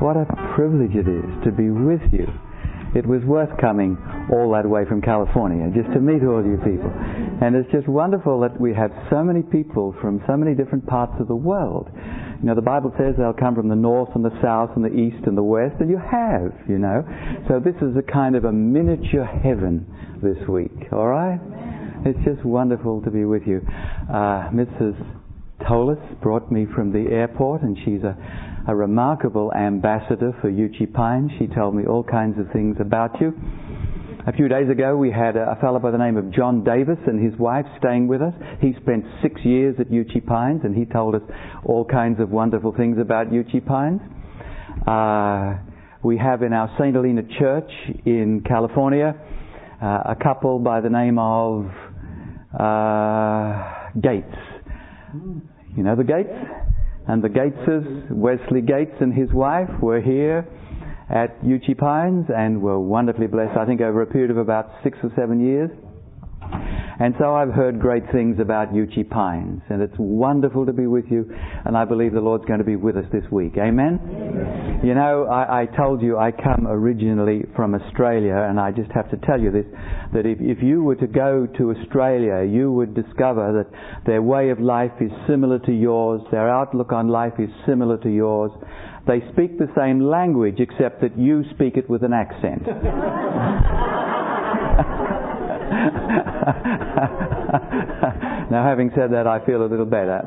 what a privilege it is to be with you. It was worth coming all that way from California just to meet all you people. And it's just wonderful that we have so many people from so many different parts of the world. You know, the Bible says they'll come from the north and the south and the east and the west, and you have, you know. So this is a kind of a miniature heaven this week, all right? It's just wonderful to be with you. Mrs. Tolis brought me from the airport, and she's a remarkable ambassador for Uchee Pines. She told me all kinds of things about you. A few days ago we had a fellow by the name of John Davis and his wife staying with us. He spent 6 years at Uchee Pines, and he told us all kinds of wonderful things about Uchee Pines. We have in our St. Helena Church in California a couple by the name of Gates. You know the Gates? And the Gateses, Wesley Gates and his wife, were here at Uchee Pines and were wonderfully blessed, I think over a period of about 6 or 7 years. And so I've heard great things about Uchee Pines, and it's wonderful to be with you, and I believe the Lord's going to be with us this week. Amen? Amen. You know, I told you I come originally from Australia, and I just have to tell you this, that if you were to go to Australia, you would discover that their way of life is similar to yours, their outlook on life is similar to yours. They speak the same language, except that you speak it with an accent. Now, having said that, I feel a little better.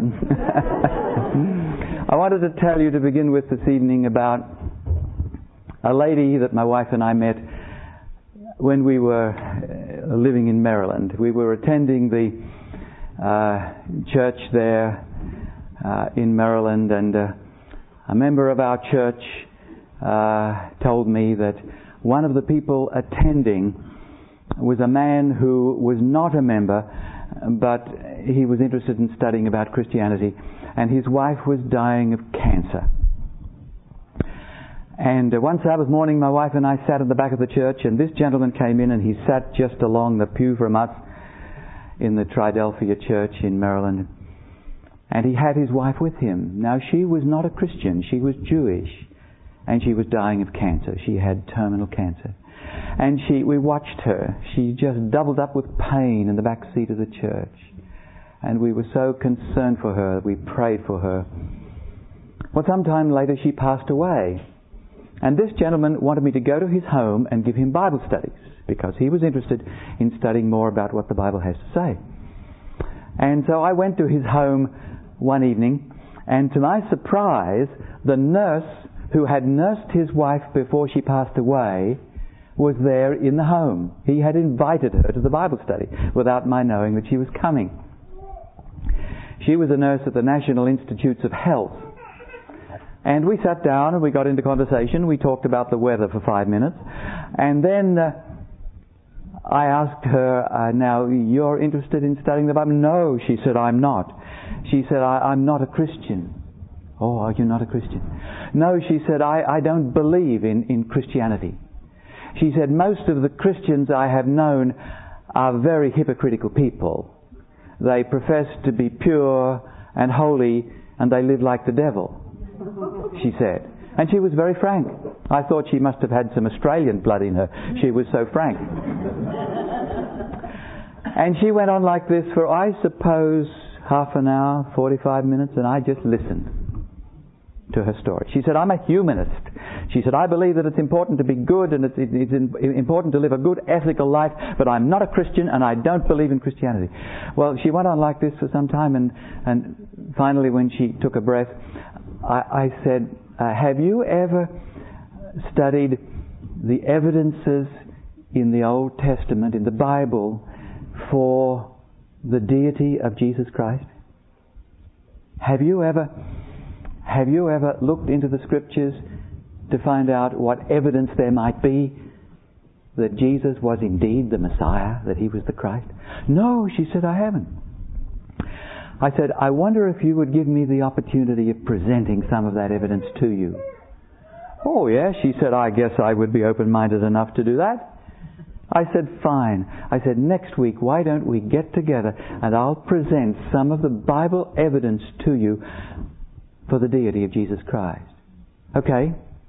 I wanted to tell you to begin with this evening about a lady that my wife and I met when we were living in Maryland. We were attending the church there in Maryland, and a member of our church told me that one of the people attending was a man who was not a member, but he was interested in studying about Christianity, and his wife was dying of cancer. And one Sabbath morning, my wife and I sat at the back of the church, and this gentleman came in, and he sat just along the pew from us in the Triadelphia Church in Maryland. And he had his wife with him. Now, she was not a Christian. She was Jewish. And she was dying of cancer. She had terminal cancer. And we watched her. She just doubled up with pain in the back seat of the church. And we were so concerned for her. We prayed for her. Well, sometime later she passed away. And this gentleman wanted me to go to his home and give him Bible studies, because he was interested in studying more about what the Bible has to say. And so I went to his home one evening, and to my surprise, the nurse who had nursed his wife before she passed away was there in the home. He had invited her to the Bible study without my knowing that she was coming. She was a nurse at the National Institutes of Health. And we sat down and we got into conversation. We talked about the weather for 5 minutes. And then I asked her, now, you're interested in studying the Bible? No, she said, I'm not. She said, I'm not a Christian. Oh, are you not a Christian? No, she said, I don't believe in Christianity. She said, most of the Christians I have known are very hypocritical people. They profess to be pure and holy, and they live like the devil, she said. And she was very frank. I thought she must have had some Australian blood in her. She was so frank. And she went on like this for, I suppose, half an hour, 45 minutes, and I just listened to her story. She said, I'm a humanist. She said, I believe that it's important to be good and it's important to live a good ethical life, but I'm not a Christian and I don't believe in Christianity. Well, she went on like this for some time, and finally when she took a breath, I said, have you ever studied the evidences in the Old Testament, in the Bible, for the deity of Jesus Christ? Have you ever looked into the Scriptures to find out what evidence there might be that Jesus was indeed the Messiah, that He was the Christ? No, she said, I haven't. I said, I wonder if you would give me the opportunity of presenting some of that evidence to you. Oh, yeah, she said, I guess I would be open-minded enough to do that. I said, fine. I said, next week, why don't we get together and I'll present some of the Bible evidence to you for the deity of Jesus Christ. Okay,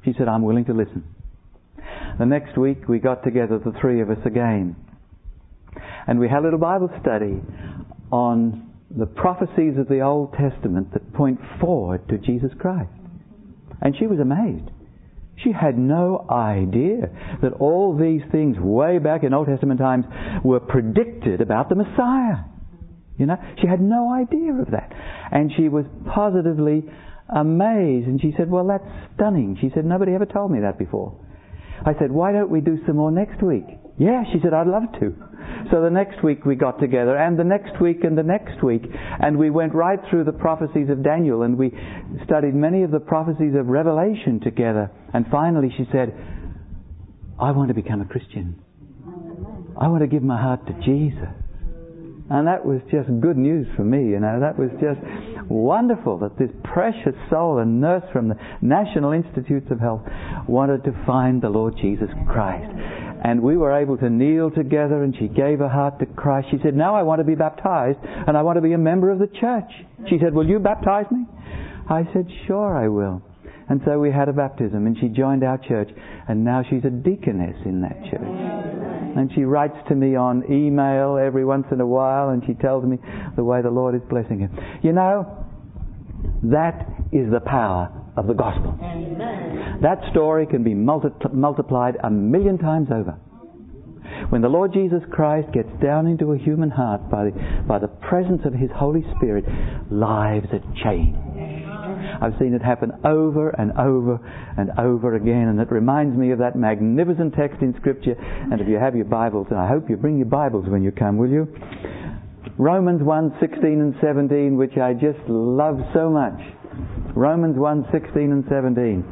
She said, I'm willing to listen. The next week we got together, the three of us again. And we had a little Bible study on the prophecies of the Old Testament that point forward to Jesus Christ. And she was amazed. She had no idea that all these things way back in Old Testament times were predicted about the Messiah. You know, she had no idea of that. And she was positively amazed. And she said, well, that's stunning. She said, nobody ever told me that before. I said, why don't we do some more next week? Yeah, she said, I'd love to. So the next week we got together, and the next week and the next week, and we went right through the prophecies of Daniel, and we studied many of the prophecies of Revelation together. And finally she said, I want to become a Christian. I want to give my heart to Jesus. And that was just good news for me, you know. That was just wonderful that this precious soul, a nurse from the National Institutes of Health, wanted to find the Lord Jesus Christ. And we were able to kneel together, and she gave her heart to Christ. She said, now I want to be baptized, and I want to be a member of the church. She said, will you baptize me? I said, sure I will. And so we had a baptism, and she joined our church, and now she's a deaconess in that church. And she writes to me on email every once in a while, and she tells me the way the Lord is blessing her. You know, that is the power of the gospel. Amen. That story can be multiplied 1,000,000 times over. When the Lord Jesus Christ gets down into a human heart by the presence of His Holy Spirit, lives are changed. I've seen it happen over and over and over again, and it reminds me of that magnificent text in Scripture. And if you have your Bibles, and I hope you bring your Bibles when you come, will you? Romans 1:16 and 17, which I just love so much. Romans 1:16 and 17.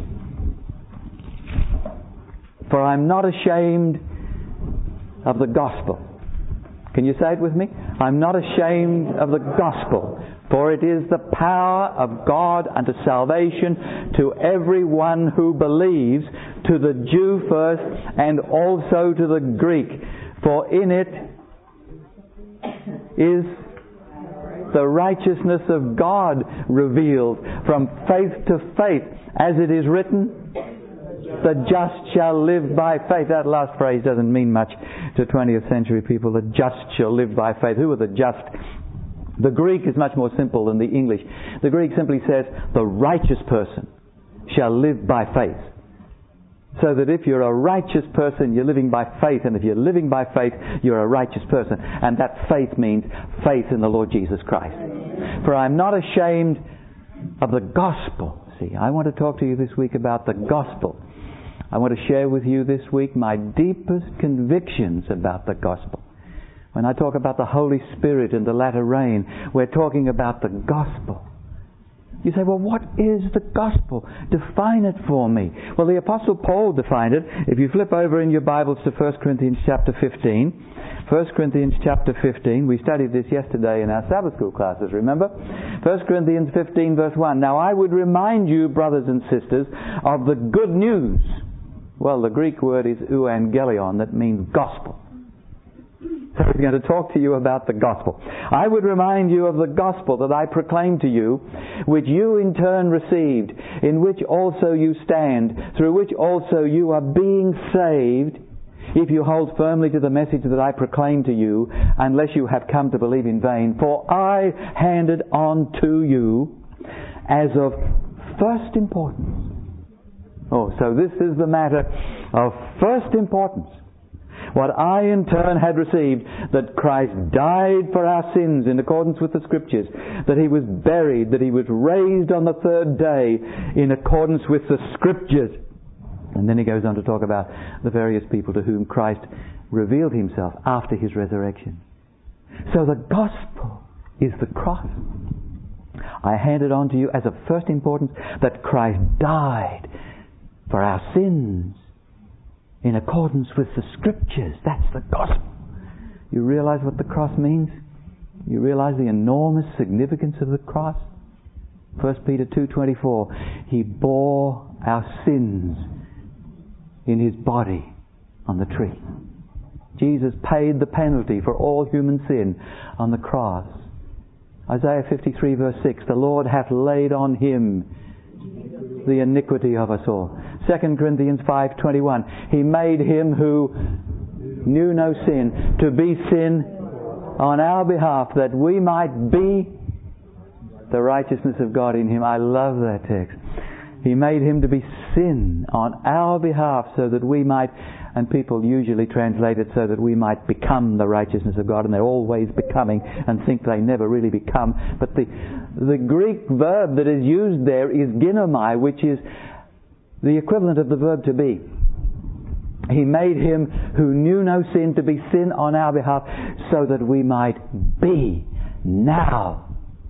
For I'm not ashamed of the gospel. Can you say it with me? I'm not ashamed of the gospel, for it is the power of God unto salvation to everyone who believes, to the Jew first, and also to the Greek. For in it is the righteousness of God revealed from faith to faith, as it is written, the just shall live by faith. That last phrase doesn't mean much to 20th century people. The just shall live by faith. Who are the just? The Greek is much more simple than the English. The Greek simply says, the righteous person shall live by faith. So that if you're a righteous person, you're living by faith. And if you're living by faith, you're a righteous person. And that faith means faith in the Lord Jesus Christ. For I'm not ashamed of the gospel. See, I want to talk to you this week about the gospel. I want to share with you this week my deepest convictions about the gospel. When I talk about the Holy Spirit and the latter rain, we're talking about the gospel. You say, well, what is the gospel? Define it for me. Well, the Apostle Paul defined it. If you flip over in your Bibles to 1 Corinthians chapter 15. 1 Corinthians chapter 15. We studied this yesterday in our Sabbath school classes, remember? 1 Corinthians 15 verse 1. Now I would remind you, brothers and sisters, of the good news. Well, the Greek word is euangelion, that means gospel. So he's going to talk to you about the gospel. I would remind you of the gospel that I proclaimed to you, which you in turn received, in which also you stand, through which also you are being saved, if you hold firmly to the message that I proclaimed to you, unless you have come to believe in vain. For I handed on to you as of first importance. Oh, so this is the matter of first importance. What I in turn had received, that Christ died for our sins in accordance with the Scriptures, that He was buried, that He was raised on the third day in accordance with the Scriptures. And then he goes on to talk about the various people to whom Christ revealed Himself after His resurrection. So the gospel is the cross. I handed on to you as of first importance that Christ died for our sins in accordance with the Scriptures. That's the gospel. You realize what the cross means? You realize the enormous significance of the cross? 1 Peter 2:24. He bore our sins in His body on the tree. Jesus paid the penalty for all human sin on the cross. Isaiah 53 verse 6. The Lord hath laid on Him the iniquity of us all. 2 Corinthians 5:21. He made Him who knew no sin to be sin on our behalf, that we might be the righteousness of God in Him. I love that text. He made Him to be sin on our behalf so that we might, and people usually translate it so that we might become the righteousness of God, and they're always becoming and think they never really become. But the Greek verb that is used there is ginomai, which is the equivalent of the verb to be. He made Him who knew no sin to be sin on our behalf so that we might be now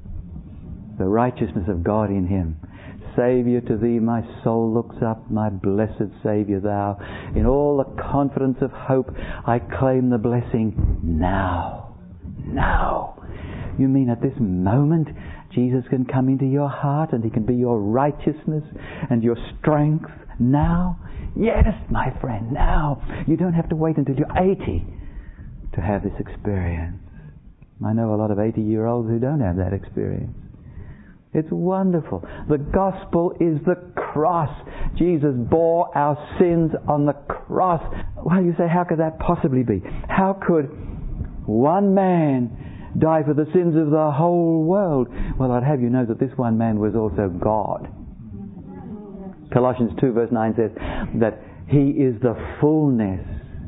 the righteousness of God in Him. Saviour, to Thee my soul looks up, my blessed Saviour Thou. In all the confidence of hope I claim the blessing now. Now. You mean at this moment Jesus can come into your heart and He can be your righteousness and your strength now? Yes, my friend, now. You don't have to wait until you're 80 to have this experience. I know a lot of 80-year-olds who don't have that experience. It's wonderful. The gospel is the cross. Jesus bore our sins on the cross. Well, you say, how could that possibly be? How could one man die for the sins of the whole world? Well, I'd have you know that this one man was also God. Colossians 2 verse 9 says that He is the fullness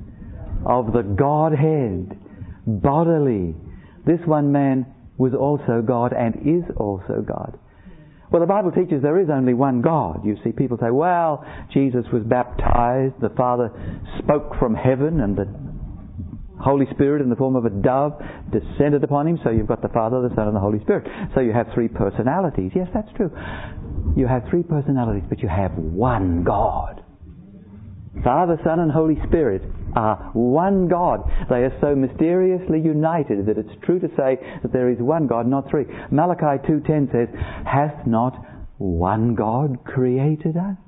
of the Godhead bodily. This one man was also God and is also God. Well, the Bible teaches there is only one God. You see, people say, well, Jesus was baptized, the Father spoke from heaven, and the Holy Spirit in the form of a dove descended upon Him, so you've got the Father, the Son, and the Holy Spirit. So you have three personalities. Yes, that's true. You have three personalities, but you have one God. Father, Son, and Holy Spirit are one God. They are so mysteriously united that it's true to say that there is one God, not three. Malachi 2:10 says, hath not one God created us?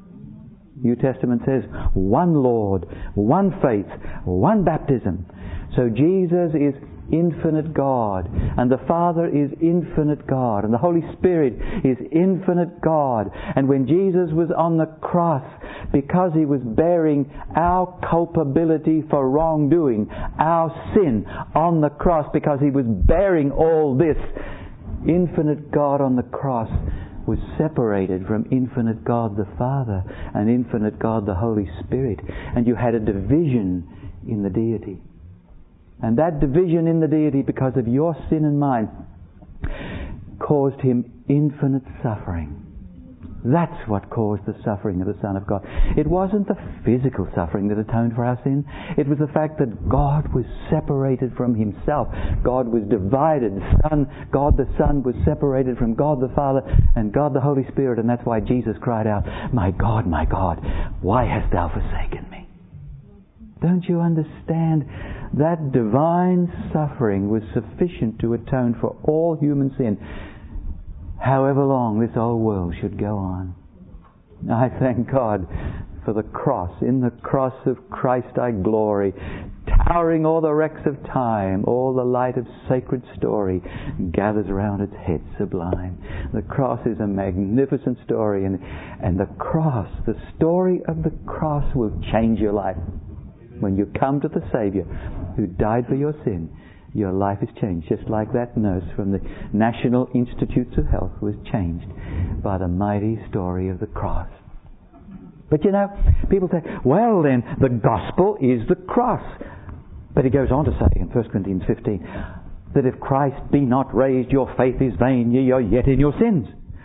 New Testament says, one Lord, one faith, one baptism. So Jesus is infinite God, and the Father is infinite God, and the Holy Spirit is infinite God. And when Jesus was on the cross, because He was bearing our culpability for wrongdoing, our sin on the cross, because He was bearing all this, infinite God on the cross was separated from infinite God the Father and infinite God the Holy Spirit. And you had a division in the deity. And that division in the deity, because of your sin and mine, caused Him infinite suffering. That's what caused the suffering of the Son of God. It wasn't the physical suffering that atoned for our sin. It was the fact that God was separated from Himself. God was divided. God the Son was separated from God the Father and God the Holy Spirit. And that's why Jesus cried out, my God, why hast Thou forsaken me? Don't you understand? That divine suffering was sufficient to atone for all human sin, however long this old world should go on. I thank God for the cross. In the cross of Christ I glory. Towering all the wrecks of time, all the light of sacred story gathers around its head sublime. The cross is a magnificent story, and the cross, the story of the cross will change your life. When you come to the Saviour who died for your sin, your life is changed. Just like that nurse from the National Institutes of Health was changed by the mighty story of the cross. But you know, people say, well then, the gospel is the cross. But he goes on to say in 1 Corinthians 15, that if Christ be not raised, your faith is vain, ye are yet in your sins.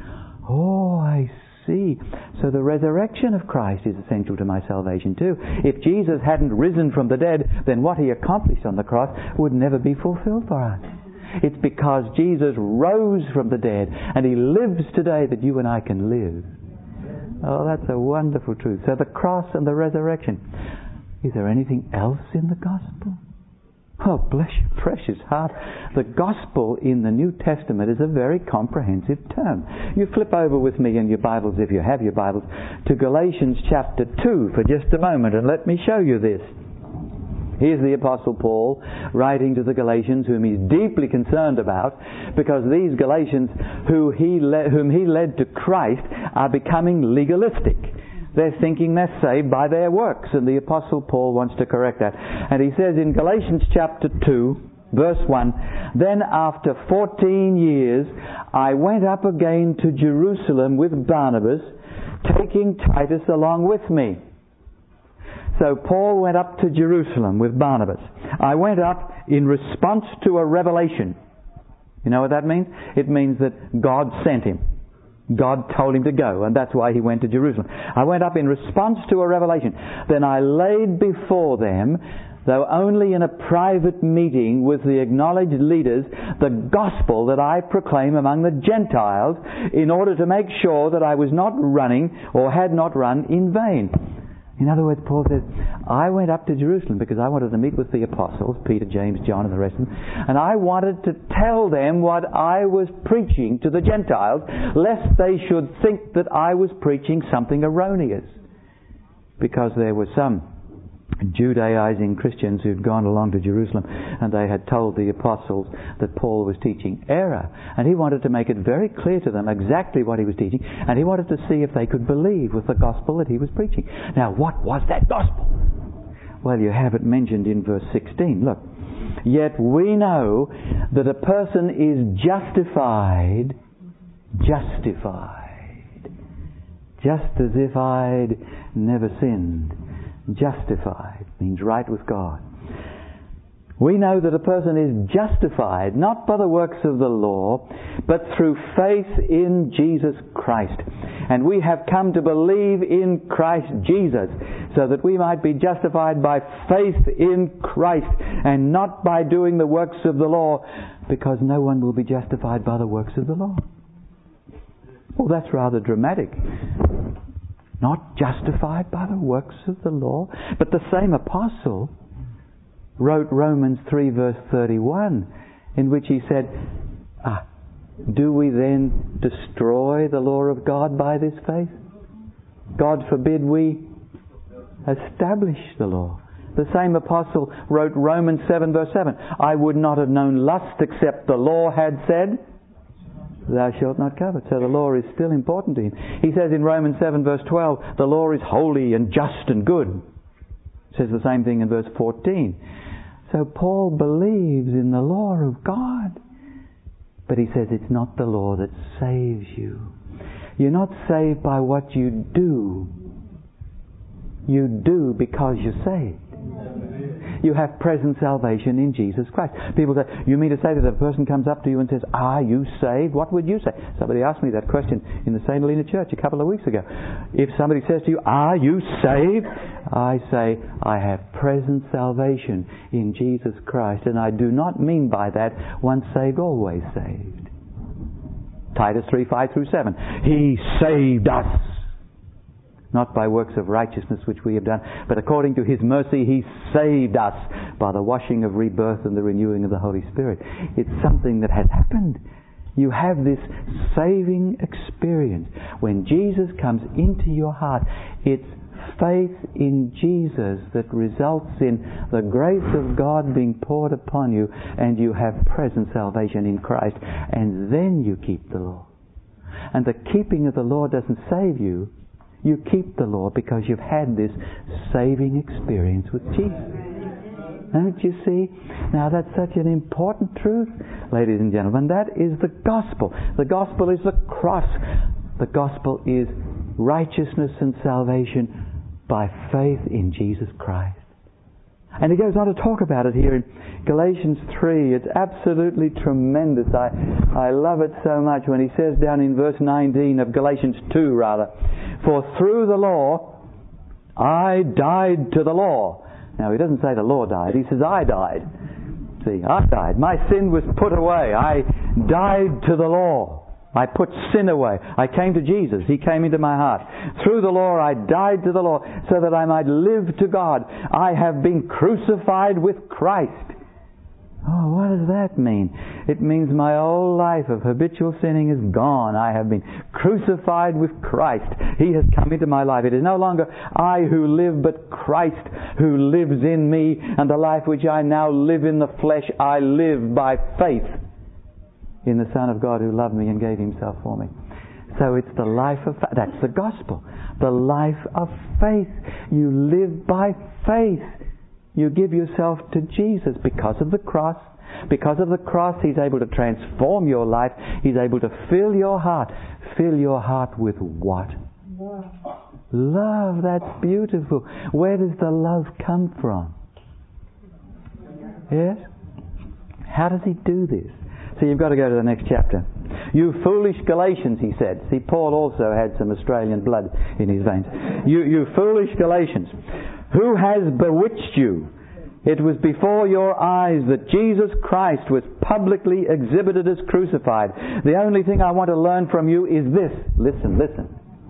Oh, I see. So the resurrection of Christ is essential to my salvation too. If Jesus hadn't risen from the dead, then what He accomplished on the cross would never be fulfilled for us. It's because Jesus rose from the dead and He lives today that you and I can live. Oh, that's a wonderful truth. So the cross and the resurrection. Is there anything else in the gospel? Oh, bless your precious heart. The gospel in the New Testament is a very comprehensive term. You flip over with me in your Bibles, if you have your Bibles, to Galatians chapter 2 for just a moment, and let me show you this. Here's the Apostle Paul writing to the Galatians, whom he's deeply concerned about, because these Galatians whom he led to Christ are becoming legalistic. They're thinking they're saved by their works, and the Apostle Paul wants to correct that. And he says in Galatians chapter 2, verse 1, "Then after 14 years I went up again to Jerusalem with Barnabas, taking Titus along with me." So Paul went up to Jerusalem with Barnabas. I went up in response to a revelation. You know what that means? It means that God sent him. God told him to go, and that's why he went to Jerusalem. I went up in response to a revelation. Then I laid before them, though only in a private meeting with the acknowledged leaders, the gospel that I proclaim among the Gentiles, in order to make sure that I was not running or had not run in vain. In other words, Paul says, I went up to Jerusalem because I wanted to meet with the apostles, Peter, James, John, and the rest of them, and I wanted to tell them what I was preaching to the Gentiles, lest they should think that I was preaching something erroneous. Because there were some Judaizing Christians who'd gone along to Jerusalem, and they had told the apostles that Paul was teaching error, and he wanted to make it very clear to them exactly what he was teaching, and he wanted to see if they could believe with the gospel that he was preaching. Now, what was that gospel? Well, you have it mentioned in verse 16. Look, "Yet we know that a person is justified, just as if I'd never sinned." Justified means right with God. We know that a person is justified not by the works of the law, but through faith in Jesus Christ. And we have come to believe in Christ Jesus, so that we might be justified by faith in Christ, and not by doing the works of the law, because no one will be justified by the works of the law. Well, that's rather dramatic. Not justified by the works of the law. But the same apostle wrote Romans 3 verse 31, in which he said, do we then destroy the law of God by this faith? God forbid we establish the law. The same apostle wrote Romans 7 verse 7, I would not have known lust except the law had said, thou shalt not covet. So the law is still important to him. He says in Romans 7 verse 12, the law is holy and just and good. Says the same thing in verse 14. So Paul believes in the law of God. But he says it's not the law that saves you. You're not saved by what you do. You do because you're saved. You have present salvation in Jesus Christ. People say, you mean to say that a person comes up to you and says, are you saved? What would you say? Somebody asked me that question in the St. Helena Church a couple of weeks ago. If somebody says to you, are you saved? I say, I have present salvation in Jesus Christ. And I do not mean by that, once saved, always saved. Titus 3, 5 through 7. He saved us. Not by works of righteousness which we have done, but according to His mercy He saved us by the washing of rebirth and the renewing of the Holy Spirit. It's something that has happened. You have this saving experience. When Jesus comes into your heart, it's faith in Jesus that results in the grace of God being poured upon you, and you have present salvation in Christ, and then you keep the law. And the keeping of the law doesn't save you. You keep the law because you've had this saving experience with Jesus. Don't you see? Now that's such an important truth, ladies and gentlemen. That is the gospel. The gospel is the cross. The gospel is righteousness and salvation by faith in Jesus Christ. And he goes on to talk about it here in Galatians 3. It's absolutely tremendous. I love it so much when he says down in verse 19 of Galatians 2 rather, for through the law I died to the law. Now he doesn't say the law died, he says I died. See, I died. My sin was put away. I died to the law. I put sin away. I came to Jesus. He came into my heart. Through the law I died to the law so that I might live to God. I have been crucified with Christ. Oh, what does that mean? It means my whole life of habitual sinning is gone. I have been crucified with Christ. He has come into my life. It is no longer I who live, but Christ who lives in me. And the life which I now live in the flesh, I live by faith in the Son of God who loved me and gave Himself for me. So it's the life of faith. That's the gospel. The life of faith. You live by faith. You give yourself to Jesus because of the cross. Because of the cross, He's able to transform your life. He's able to fill your heart. Fill your heart with what? Love. That's beautiful. Where does the love come from? Yes? How does He do this? So you've got to go to the next chapter. You foolish Galatians, he said. See, Paul also had some Australian blood in his veins. You foolish Galatians, who has bewitched you? It was before your eyes that Jesus Christ was publicly exhibited as crucified. The only thing I want to learn from you is this. Listen, listen.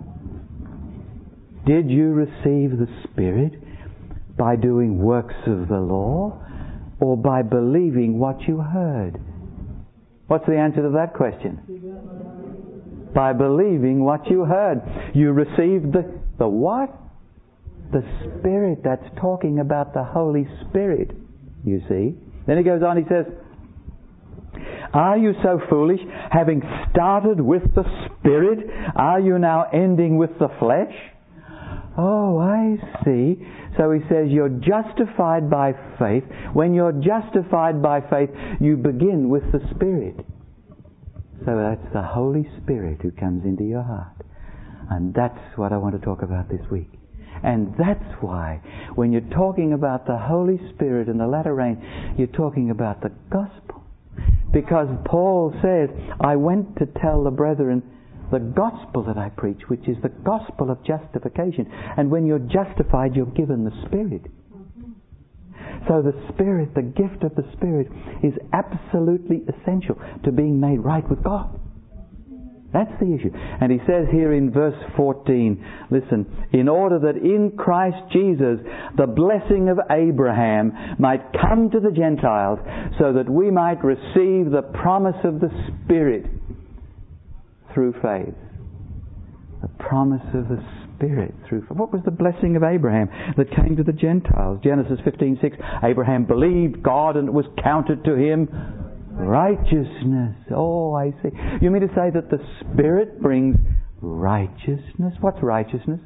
Did you receive the Spirit by doing works of the law or by believing what you heard? What's the answer to that question? By believing what you heard. You received the what? The Spirit. That's talking about the Holy Spirit, you see. Then he goes on, he says, are you so foolish? Having started with the Spirit, are you now ending with the flesh? Oh, I see. So he says you're justified by faith. When you're justified by faith, you begin with the Spirit. So that's the Holy Spirit who comes into your heart. And that's what I want to talk about this week. And that's why when you're talking about the Holy Spirit in the latter rain, you're talking about the gospel. Because Paul says, I went to tell the brethren the gospel that I preach, which is the gospel of justification. And when you're justified, you're given the Spirit. So the Spirit, the gift of the Spirit, is absolutely essential to being made right with God. That's the issue. And he says here in verse 14, listen, in order that in Christ Jesus the blessing of Abraham might come to the Gentiles, so that we might receive the promise of the Spirit through faith. The promise of the Spirit through faith. What was the blessing of Abraham that came to the Gentiles? Genesis 15:6, Abraham believed God and it was counted to him righteousness. Oh, I see. You mean to say that the Spirit brings righteousness? What's righteousness?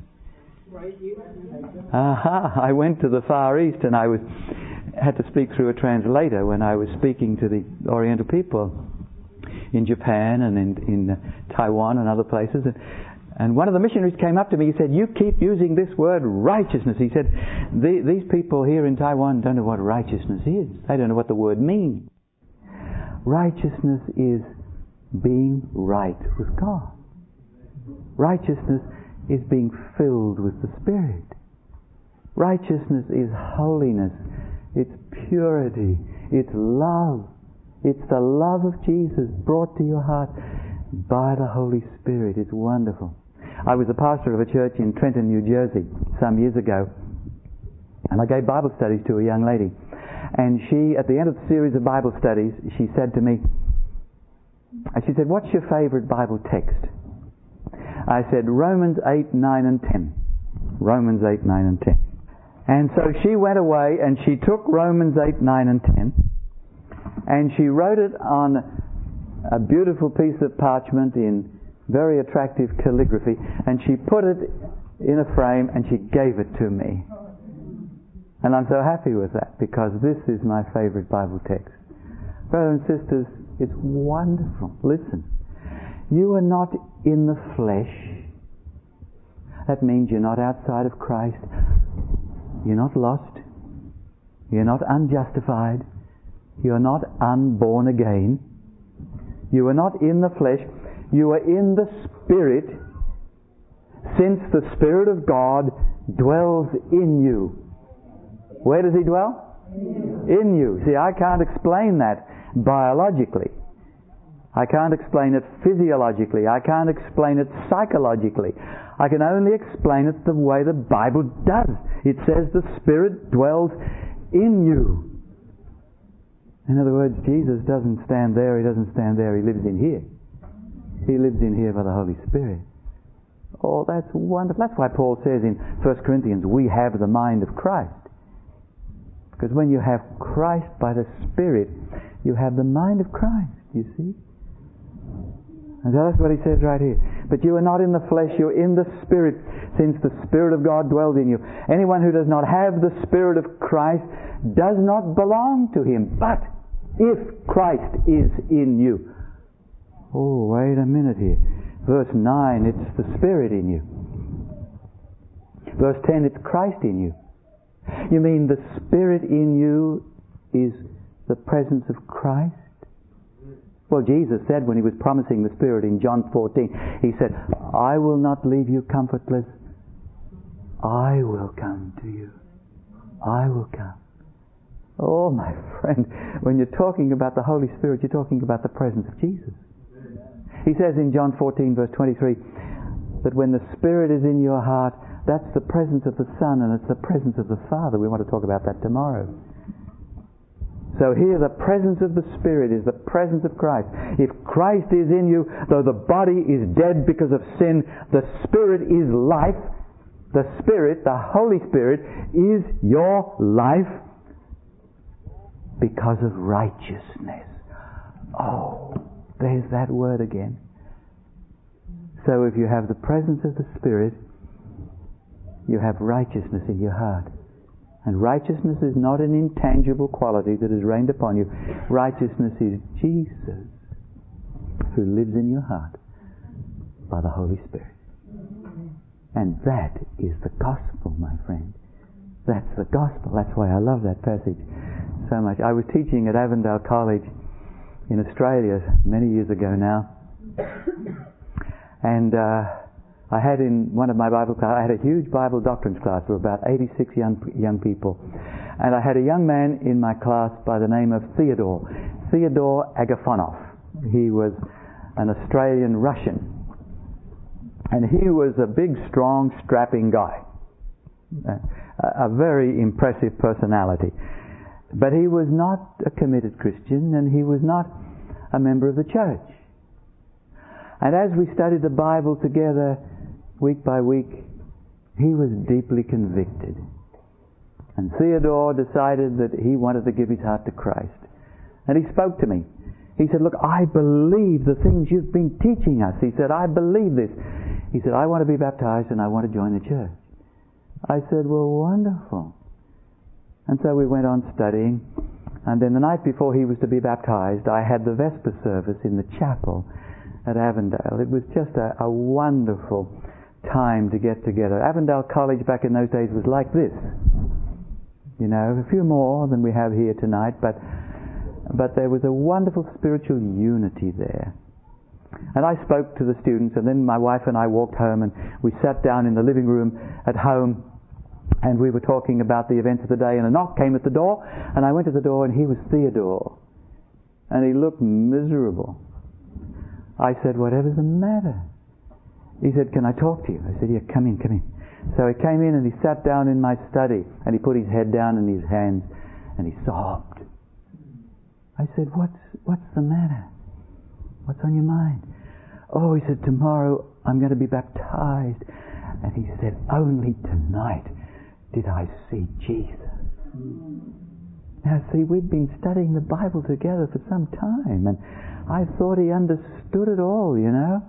Aha! I went to the Far East and I had to speak through a translator when I was speaking to the Oriental people in Japan and in Taiwan and other places. And one of the missionaries came up to me. He said, you keep using this word righteousness. He said, these people here in Taiwan don't know what righteousness is. They don't know what the word means. Righteousness is being right with God. Righteousness is being filled with the Spirit. Righteousness is holiness. It's purity. It's love. It's the love of Jesus brought to your heart by the Holy Spirit. It's wonderful. I was a pastor of a church in Trenton, New Jersey some years ago, and I gave Bible studies to a young lady. And she, at the end of the series of Bible studies, she said to me, what's your favorite Bible text? I said, Romans 8, 9 and 10. Romans 8, 9 and 10. And so she went away and she took Romans 8, 9 and 10 and she wrote it on a beautiful piece of parchment in very attractive calligraphy, and she put it in a frame and she gave it to me. And I'm so happy with that, because this is my favorite Bible text. Brothers and sisters, it's wonderful. Listen, you are not in the flesh. That means you're not outside of Christ. You're not lost. You're not unjustified. You're not unborn again. You are not in the flesh. You are in the Spirit, since the Spirit of God dwells in you. Where does He dwell? In you. See, I can't explain that biologically. I can't explain it physiologically. I can't explain it psychologically. I can only explain it the way the Bible does. It says the Spirit dwells in you. In other words, Jesus doesn't stand there, He doesn't stand there, He lives in here. He lives in here by the Holy Spirit. Oh, that's wonderful. That's why Paul says in 1 Corinthians, we have the mind of Christ. Because when you have Christ by the Spirit, you have the mind of Christ, you see? And so that's what he says right here. But you are not in the flesh, you're in the Spirit, since the Spirit of God dwells in you. Anyone who does not have the Spirit of Christ does not belong to Him. But if Christ is in you... Oh, wait a minute here. Verse 9, it's the Spirit in you. Verse 10, it's Christ in you. You mean the Spirit in you is the presence of Christ? Well, Jesus said when He was promising the Spirit in John 14, He said, I will not leave you comfortless. I will come to you. I will come. Oh, my friend, when you're talking about the Holy Spirit, you're talking about the presence of Jesus. He says in John 14, verse 23, that when the Spirit is in your heart, that's the presence of the Son and it's the presence of the Father. We want to talk about that tomorrow. So here the presence of the Spirit is the presence of Christ. If Christ is in you, though the body is dead because of sin, the Spirit is life. The Spirit, the Holy Spirit, is your life because of righteousness. Oh, there's that word again. So if you have the presence of the Spirit, you have righteousness in your heart. And righteousness is not an intangible quality that has rained upon you. Righteousness is Jesus who lives in your heart by the Holy Spirit. And that is the gospel, my friend. That's the gospel. That's why I love that passage so much. I was teaching at Avondale College in Australia many years ago now. And I had in one of my Bible classes, I had a huge Bible doctrines class of about 86 young people. And I had a young man in my class by the name of Theodore Agafonov. He was an Australian Russian. And he was a big, strong, strapping guy. A very impressive personality. But he was not a committed Christian, and he was not a member of the church. And as we studied the Bible together, week by week, he was deeply convicted. And Theodore decided that he wanted to give his heart to Christ. And he spoke to me. He said, look, I believe the things you've been teaching us. He said, I believe this. He said, I want to be baptized and I want to join the church. I said, well, wonderful. And so we went on studying. And then the night before he was to be baptized, I had the Vesper service in the chapel at Avondale. It was just a wonderful time to get together. Avondale College back in those days was like this. You know, a few more than we have here tonight, but there was a wonderful spiritual unity there. And I spoke to the students, and then my wife and I walked home, and we sat down in the living room at home, and we were talking about the events of the day, and a knock came at the door, and I went to the door, and he was Theodore. And he looked miserable. I said, whatever's the matter? He said, can I talk to you? I said, yeah, come in. So he came in and he sat down in my study, and he put his head down in his hands, and he sobbed. I said, what's the matter? What's on your mind? Oh, he said, tomorrow I'm going to be baptized. And he said, only tonight did I see Jesus. Now see, we'd been studying the Bible together for some time, and I thought he understood it all, you know.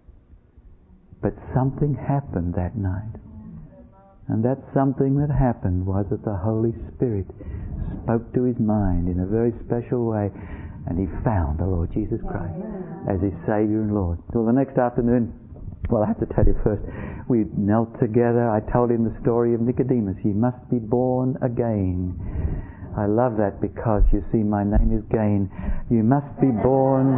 But something happened that night. And that something that happened was that the Holy Spirit spoke to his mind in a very special way, and he found the Lord Jesus Christ as his Saviour and Lord. Well, the next afternoon, I have to tell you first, we knelt together. I told him the story of Nicodemus. He must be born again. I love that because, you see, my name is Gain. You must be born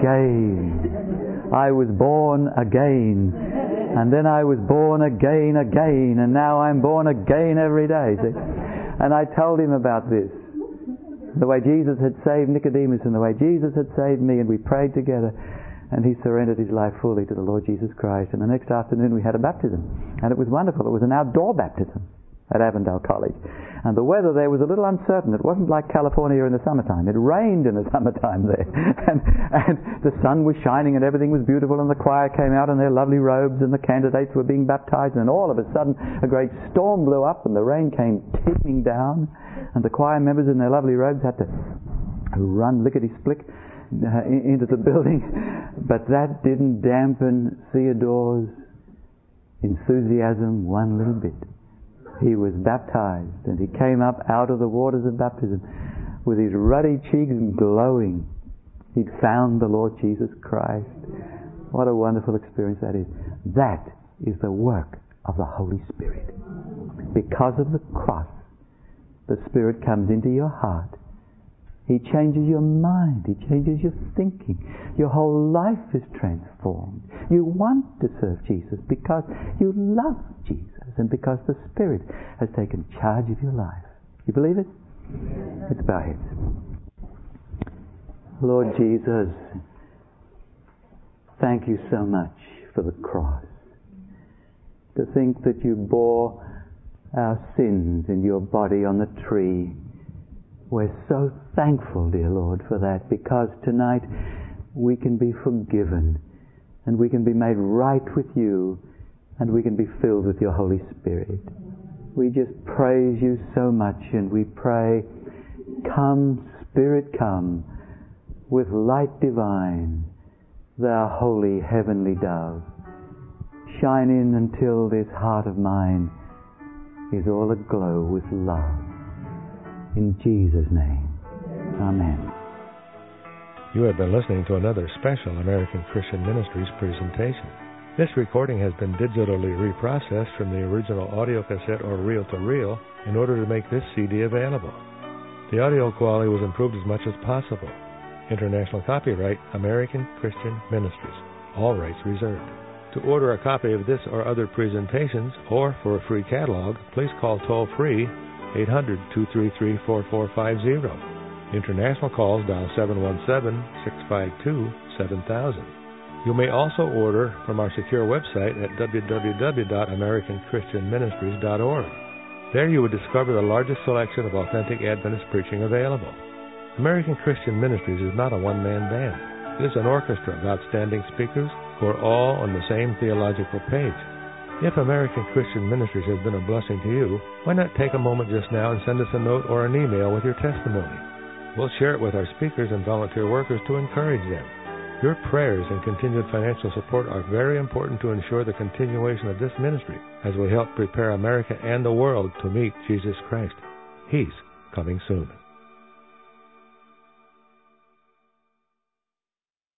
again. I was born again. And then I was born again, and now I'm born again every day. See? And I told him about this. The way Jesus had saved Nicodemus and the way Jesus had saved me, and we prayed together. And he surrendered his life fully to the Lord Jesus Christ. And the next afternoon we had a baptism. And it was wonderful. It was an outdoor baptism at Avondale College. And the weather there was a little uncertain. It wasn't like California in the summertime. It rained in the summertime there. And the sun was shining and everything was beautiful, and the choir came out in their lovely robes and the candidates were being baptized, and all of a sudden a great storm blew up and the rain came teeming down, and the choir members in their lovely robes had to run lickety-split into the building. But that didn't dampen Theodore's enthusiasm one little bit. He was baptized, and he came up out of the waters of baptism with his ruddy cheeks glowing. He'd found the Lord Jesus Christ. What a wonderful experience that is. That is the work of the Holy Spirit. Because of the cross, the Spirit comes into your heart. He changes your mind. He changes your thinking. Your whole life is transformed. You want to serve Jesus because you love Jesus and because the Spirit has taken charge of your life. You believe it? Let's bow our heads. Lord Jesus, thank you so much for the cross. To think that you bore our sins in your body on the tree. We're so thankful, dear Lord, for that, because tonight we can be forgiven and we can be made right with you and we can be filled with your Holy Spirit. We just praise you so much, and we pray, come, Spirit, come, with light divine, thou holy heavenly dove. Shine in until this heart of mine is all aglow with love. In Jesus' name, amen. You have been listening to another special American Christian Ministries presentation. This recording has been digitally reprocessed from the original audio cassette or reel-to-reel in order to make this CD available. The audio quality was improved as much as possible. International copyright, American Christian Ministries. All rights reserved. To order a copy of this or other presentations, or for a free catalog, please call toll-free 800-233-4450. International calls dial 717-652-7000. You may also order from our secure website at www.americanchristianministries.org. There you will discover the largest selection of authentic Adventist preaching available. American Christian Ministries is not a one-man band. It is an orchestra of outstanding speakers who are all on the same theological page. If American Christian Ministries has been a blessing to you, why not take a moment just now and send us a note or an email with your testimony? We'll share it with our speakers and volunteer workers to encourage them. Your prayers and continued financial support are very important to ensure the continuation of this ministry as we help prepare America and the world to meet Jesus Christ. He's coming soon.